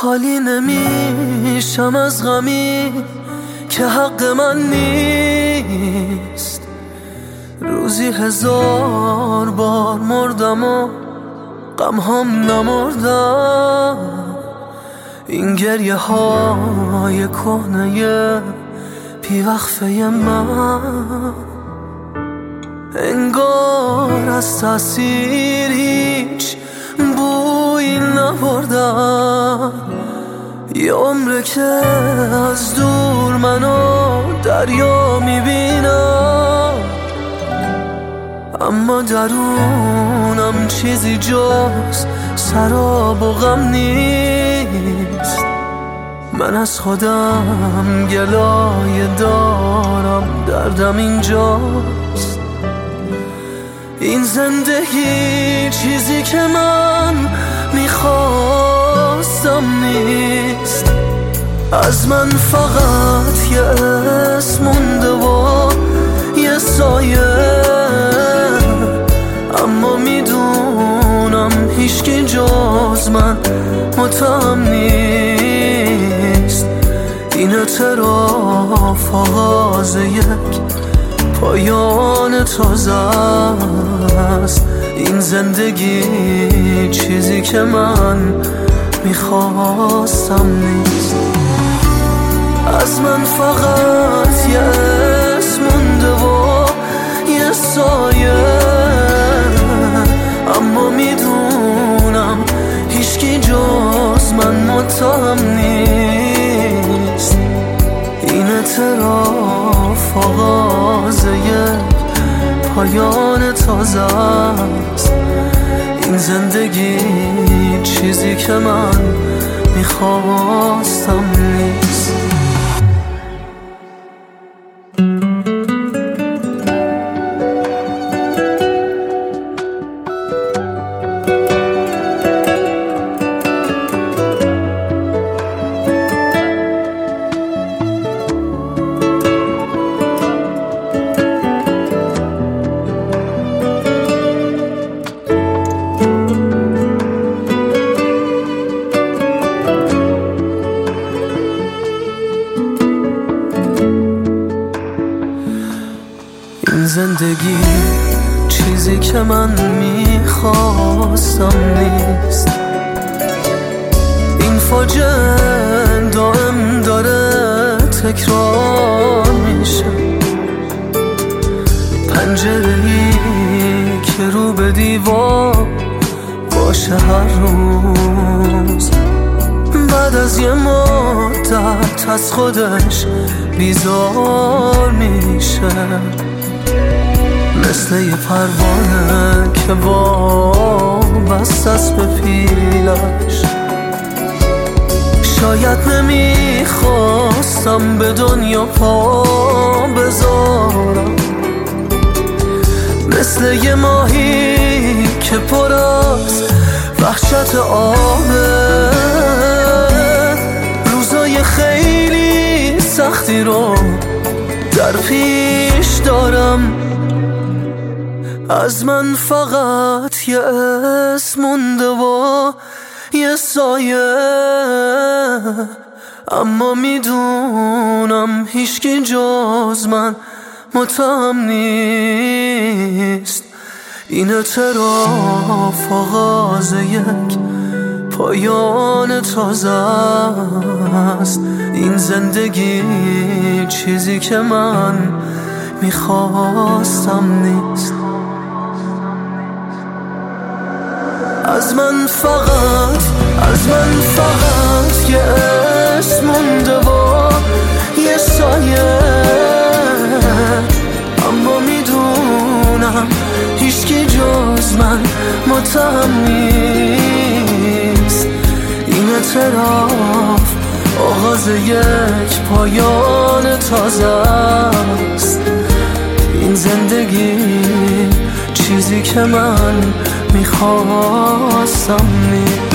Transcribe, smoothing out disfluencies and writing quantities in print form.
خالی نمیشم از غمی که حق من نیست. روزی 1000 بار مردم و غم هم نمردم. این گریه های کهنه بیوقفه من انگار از تأثیر هیچ بویی نبردم. یه عمره که از دور منو دریا میبینم، اما درونم چیزی جز سراب و غم نیست. من از خودم گلایه دارم، دردم اینجاست. این زندگی چیزی که من میخواستم نیست. از من فقط یه اسم مونده و یه سایه، اما میدونم هیچکی جز من متهم نیست. این اعتراف آغاز یک پایان تازه است. این زندگی چیزی که من میخواستم نیست. از من فقط یه اسم مونده و یه سایه، اما میدونم هیچکی جز من متهم نیست. این اعتراف آغاز یک پایان تازه است. این زندگی چیزی که من میخواستم نیست. این زندگی چیزی که من میخواستم نیست. این فاجعه دائم داره تکرار میشه. پنجره‌ای که رو به دیوار باشه هر روز، بعد از یه مدت از خودش بیزار میشه. مثل یه پروانه که وابسته است به پیلش. شاید نمیخواستم به دنیا پا بذارم، مثل یه ماهی که پر از وحشت آبه. روزای خیلی سختی رو در پیش دارم. از من فقط یه اسم مونده و یه سایه، اما میدونم هیچکی جز من متهم نیست. این اعتراف آغاز یک پایان تازه است. این زندگی چیزی که من میخواستم نیست. از من فقط یه اسم مونده و یه سایه، اما میدونم هیچکی جز من متهم نیست. این اعتراف آغاز یک پایان تازه است. این زندگی چیزی که من میخواستم نیست.